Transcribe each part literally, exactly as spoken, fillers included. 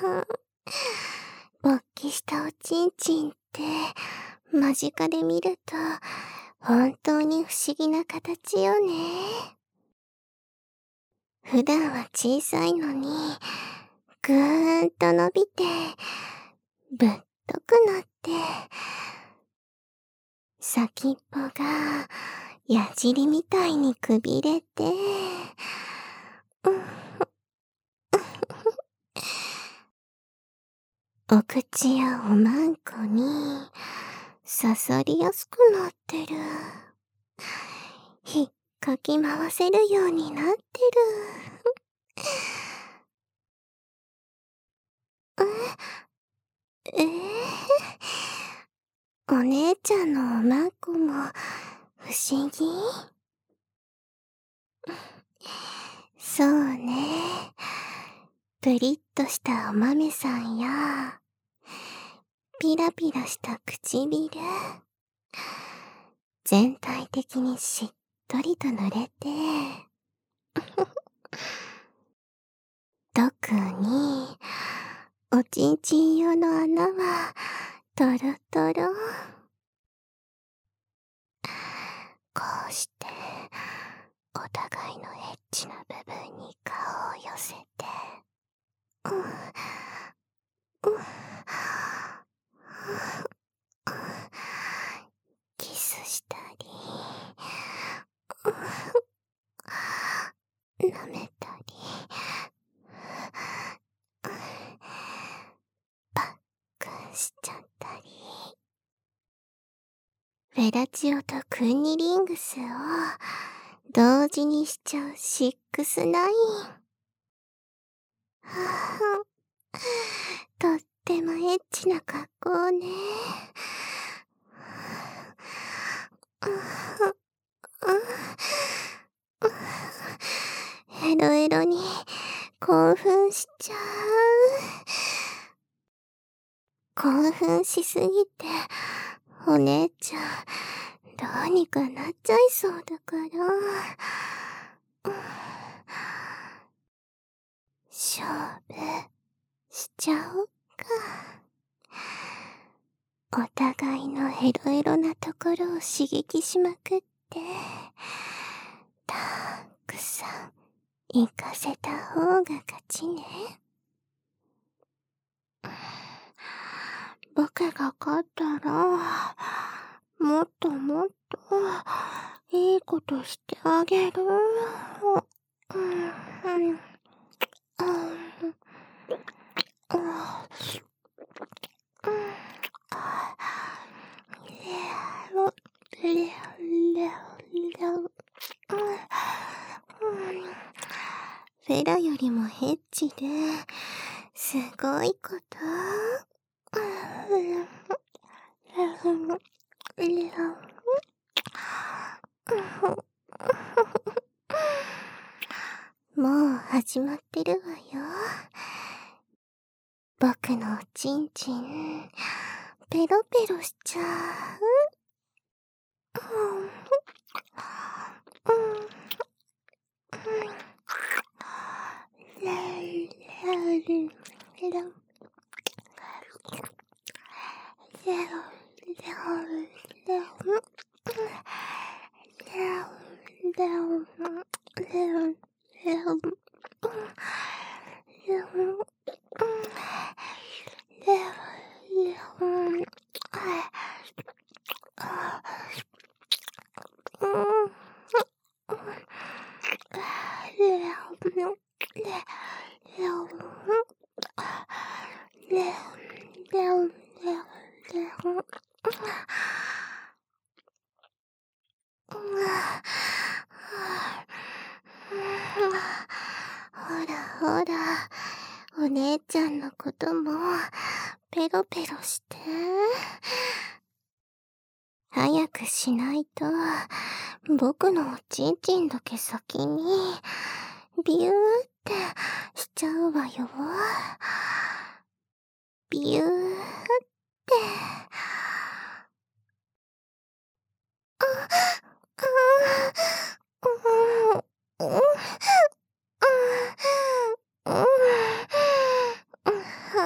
勃起したおちんちんって間近で見ると本当に不思議な形よね。普段は小さいのにぐーんと伸びてぶっとくなって先っぽが矢尻みたいにくびれて、お口やおまんこに刺さりやすくなってる。引っかき回せるようになってる。え、えー、お姉ちゃんのおまんこも不思議？そうね。プリッとしたお豆さんや、ピラピラした唇、全体的にしっとりと濡れて、特に、おちんちん用の穴は、トロトロ。こうして、お互いのエッチな部分に顔を寄せて、うん、うん、キスしたり、舐めたり、パックンしちゃったり。フェラチオとクンニリングスを同時にしちゃうシックスナイン。はぁ、とってもエッチな格好ね。エロエロに興奮しちゃう。興奮しすぎて、お姉ちゃん、どうにかなっちゃいそうだから。勝負しちゃおうか。お互いのエロエロなところを刺激しまくって、たくさん行かせた方が勝ちね。僕が勝ったら、もっともっといいことしてあげる。うんうんフェラよりもエッチで、すごいこと。もう始まってるわよ。僕のおちんちん、ペロペロしちゃう。ほらほら、お姉ちゃんのこともペロペロして。早くしないと、僕のおちんちんだけ先にビューってしちゃうわよ。ビューって。あ、あ、うん、うん、うん、うん、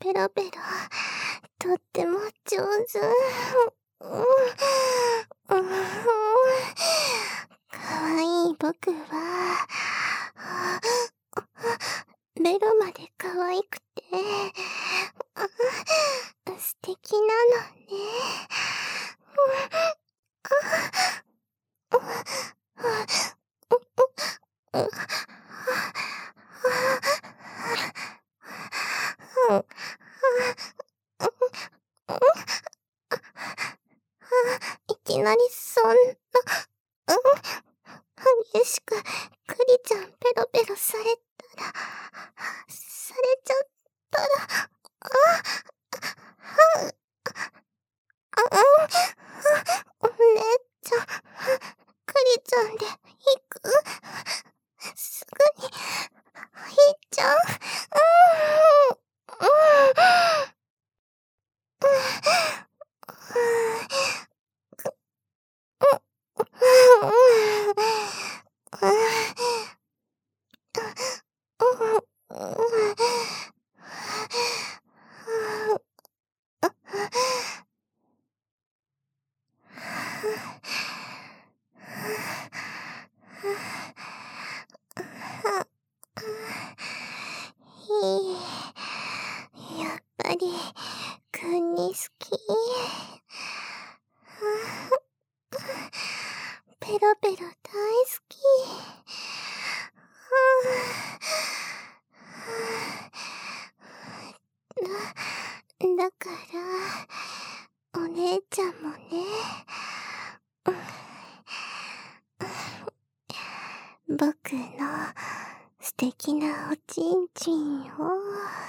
ペロペロ、とっても上手。うんうん、かわいい僕は、ベロまで可愛くて、素敵なのね。いきなりそんな、激しく、クリちゃんペロペロされたら、されちゃったら、あ、あ、あ、お姉ちゃん、クリちゃんで行く。すぐに、行っちゃう。うん、うん。やっぱり、くんに好き。ペロペロ大好き。だ、だから、お姉ちゃんもね、僕の素敵なおちんちんを、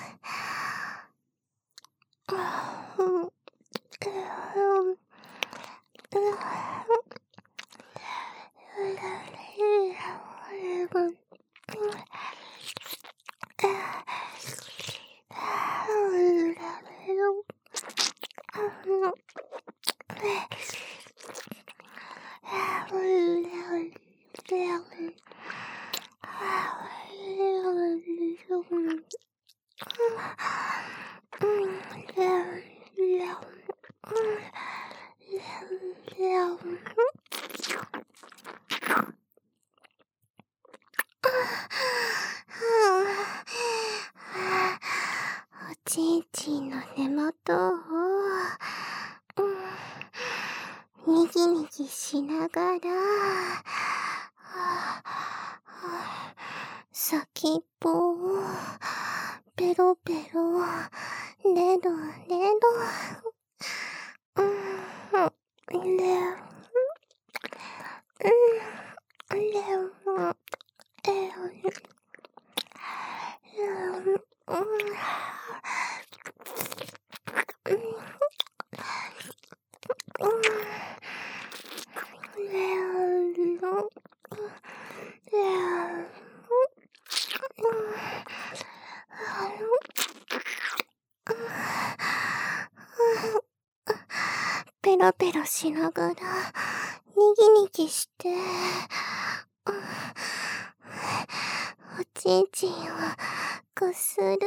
おちんちんの根元を、うん、にぎにぎしながら、先っぽをペロペロ、レロレロ、うん、レロ、うん、レロ、レロ、うん、ペロペロしながら、にぎにぎして、おちんちんをこする。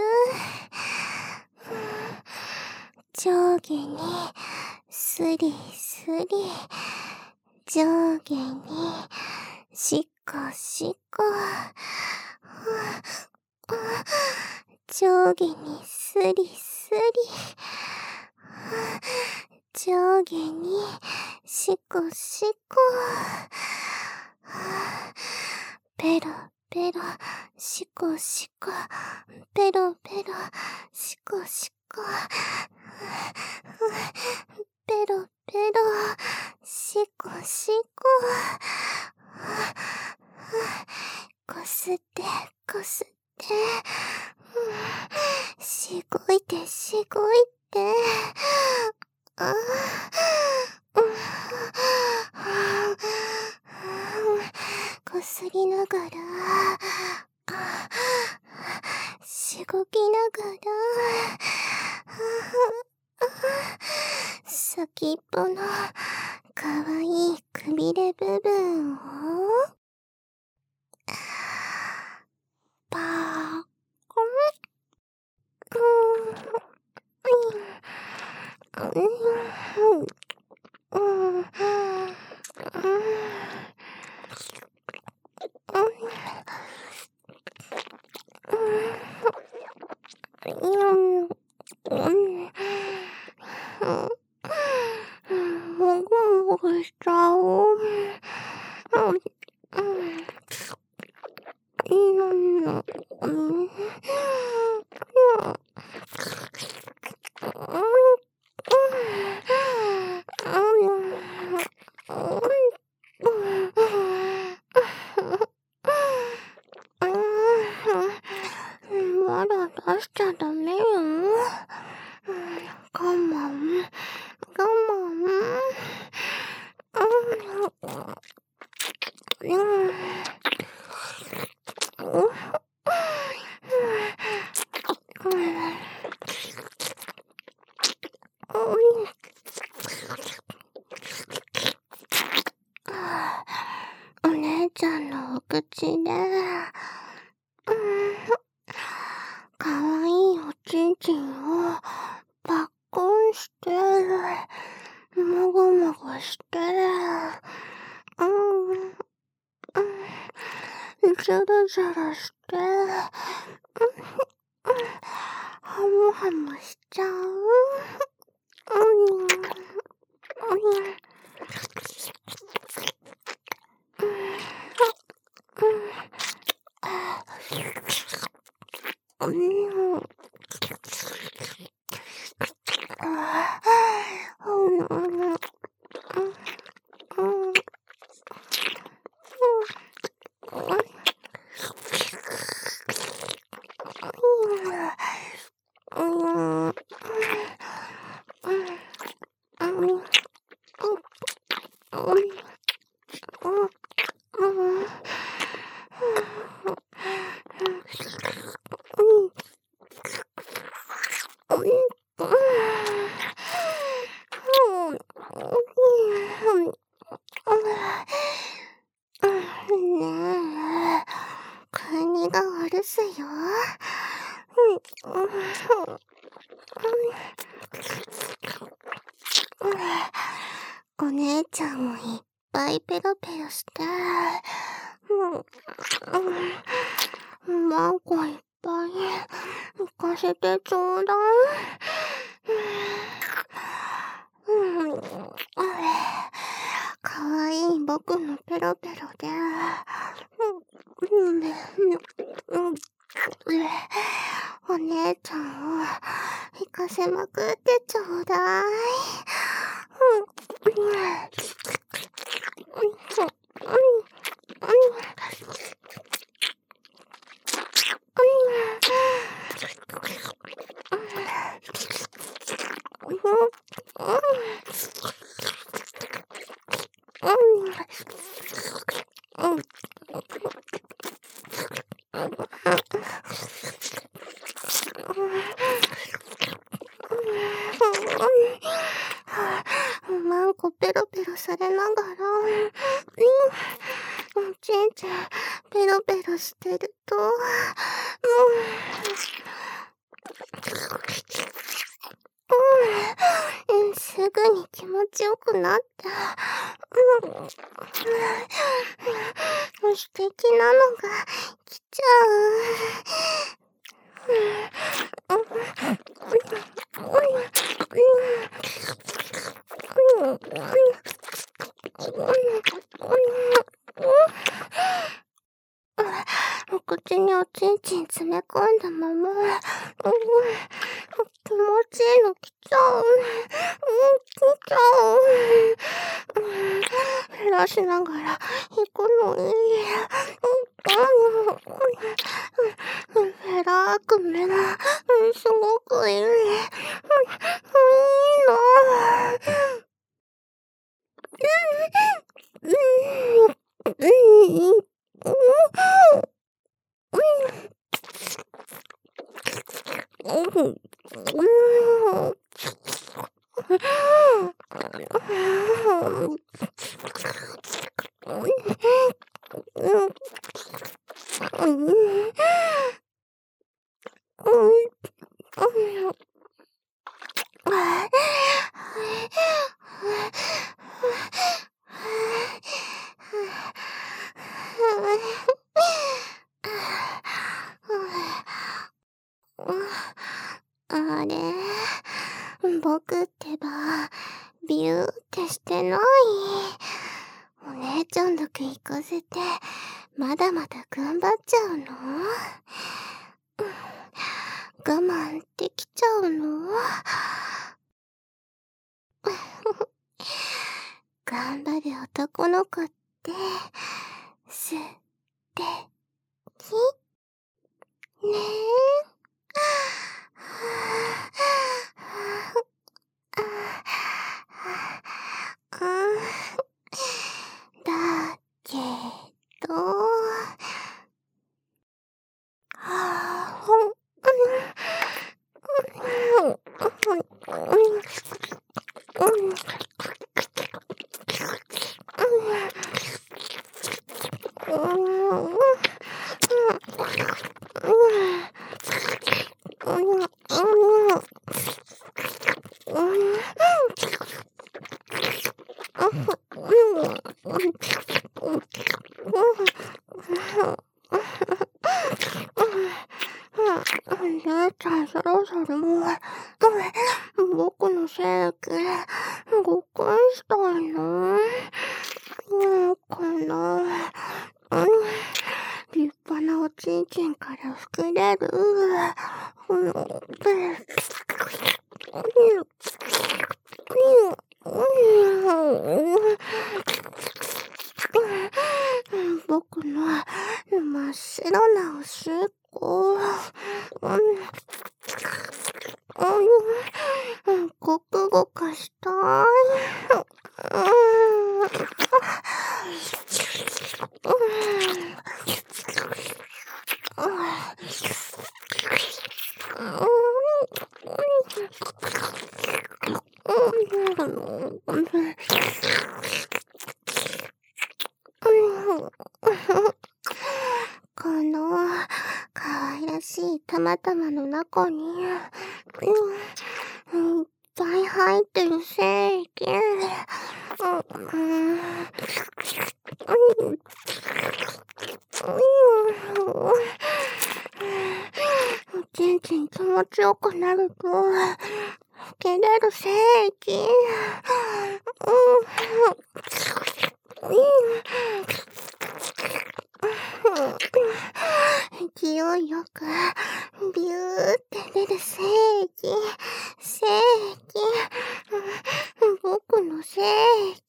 上下に、スリスリ、上下に、しこしこ、上下にスリスリ、上下にしこしこ、ペロペロ、しこしこ、ペロペロ、しこしこ、ペロペロ、しこしこ、こすってこすって、しごいてしごいて、あこすりながら、しごきながら、先っぽのかわいいくびれ部分を、パーコン、 もぐもぐしちゃう。いいのにな。まだ出しちゃダメよ。我慢、我慢。お姉ちゃんのお口で、かわいいおちんちんをパッコンしてる。もぐもぐしてる。うん、うん、ずるずるして、ハムハムしちゃう。うん、うん、国がお留守よ。お姉ちゃんもいっぱいペロペロして、マンコいっぱい行かせてちょうだい。かわいい僕のペロペロで、お姉ちゃんを行かせまくってちょうだい。マンコペロペロされながら、おちんちんペロペロしてると、すぐに気持ちよくなって、素敵なのが来ちゃう。お口におちんちん詰め込んだまま、気持ちいいの来ちゃう。来ちゃう。減らしながら行くのいい。ペラーくめな、すごくいい。いいな。 あれ、僕ってば、ビューってしてない。お姉ちゃんだけ行かせて、まだまだ頑張っちゃうの？我慢できちゃうの？頑張る男の子って、すてきねえ。だけど、姉ちゃん、そろそろもう、僕のせいで、ごっくんしたいの？うんかな。立派なおちんちんから吹き出る。僕の真っ白なおしっこ。ごくごくしたい。この可愛らしい玉々の中に、うん、いっぱい入ってる精液。おちんちん気持ちよくなると、吹き出る精液。勢いよくビューって出る精液、精液、僕の精液。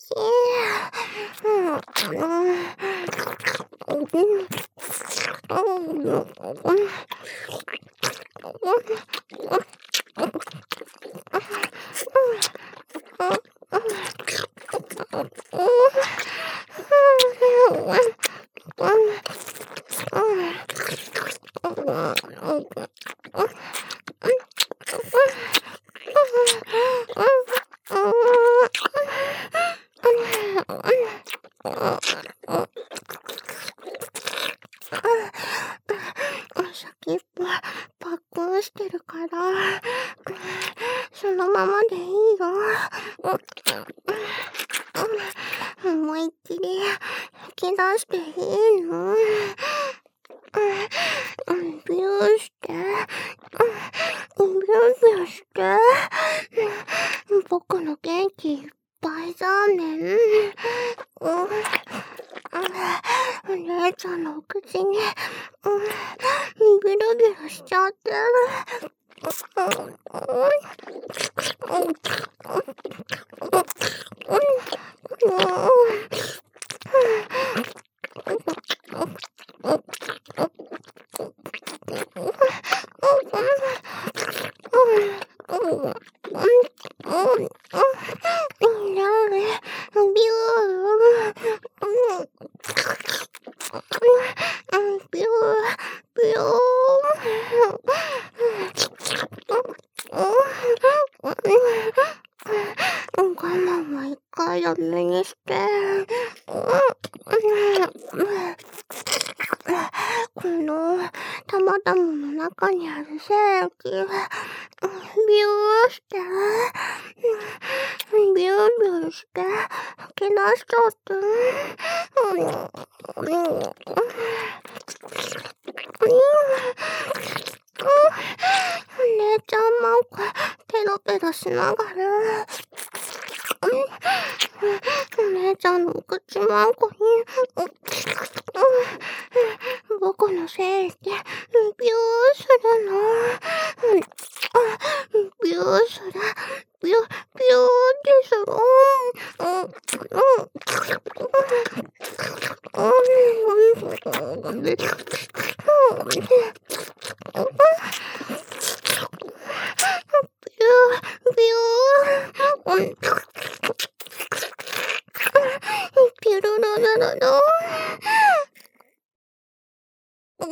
先っぽパックンしてるから、そのままでいいよ。思いっきり吹き出していいの？ビューして、ビュービューして、僕の元気いっぱいざねん。お姉ちゃんのお口に、ビルビルしちゃってる。我慢は一回やめにして。この玉々の中にある精液、ビューして、ビュービューして、 け出しちゃって。お姉ちゃんマンコペロペロしながら、お姉ちゃんのお口マンコに、僕のせいでビューするの。ビューする、ビュー、ビューでする。ピュルルルルル。うん。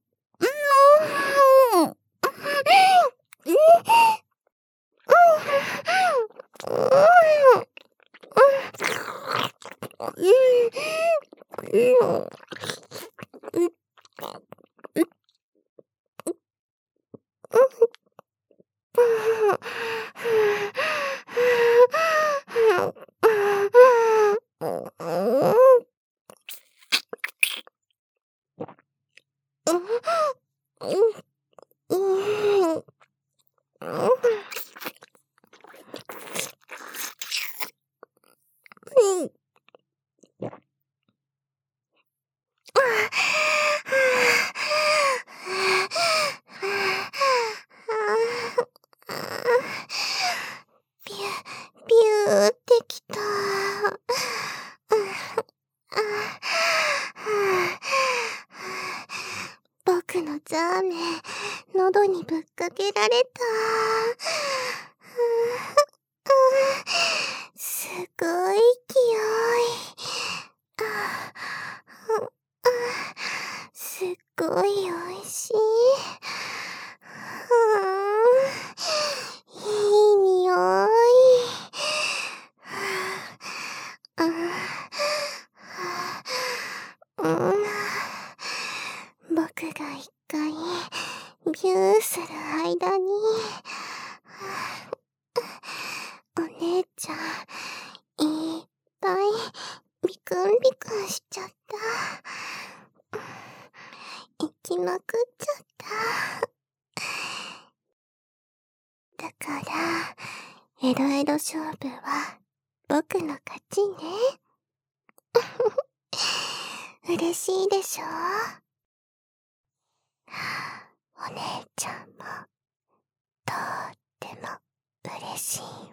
ビュー、ビューってきた。僕のザーメン、喉にぶっかけられた。すごい勢い。すっごいおいしい。いい匂い。僕が一回ビューする間に、お姉ちゃんいっぱいビクンビクンしちゃった。行きまくっちゃった。だから、エロエロ勝負は僕の勝ちね。嬉しいでしょ？お姉ちゃんもとっても嬉しいわ。